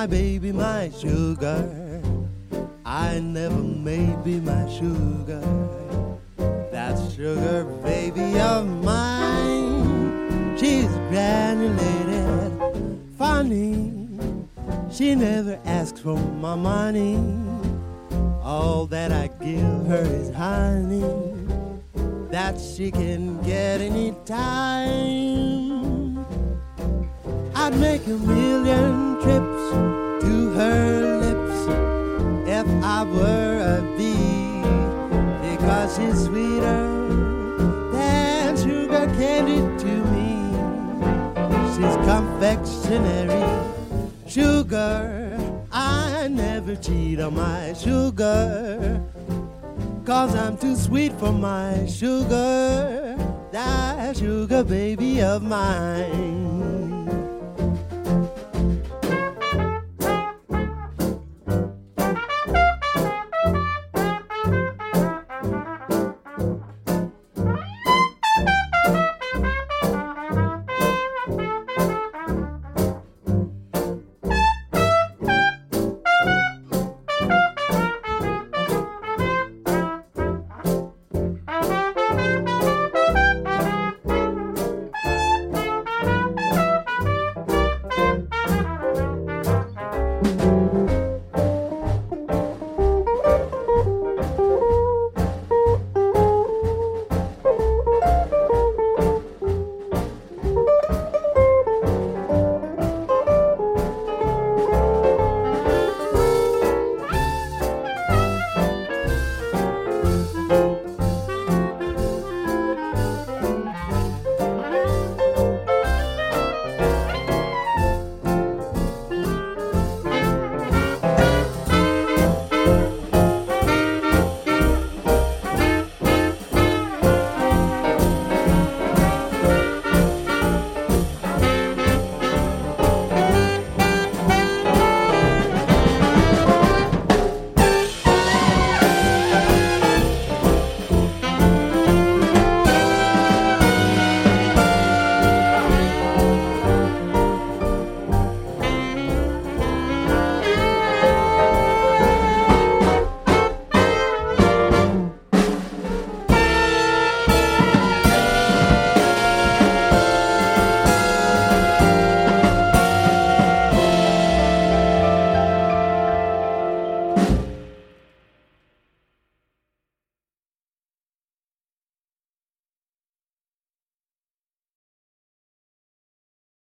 my baby, my sugar. I never may be my sugar. That sugar baby of mine, she's granulated, funny. She never asks for my money. All that I give her is honey that she can get any time. I'd make a million trips to her lips if I were a bee, because she's sweeter than sugar candy to me. She's confectionery sugar. I never cheat on my sugar, 'cause I'm too sweet for my sugar, that sugar baby of mine.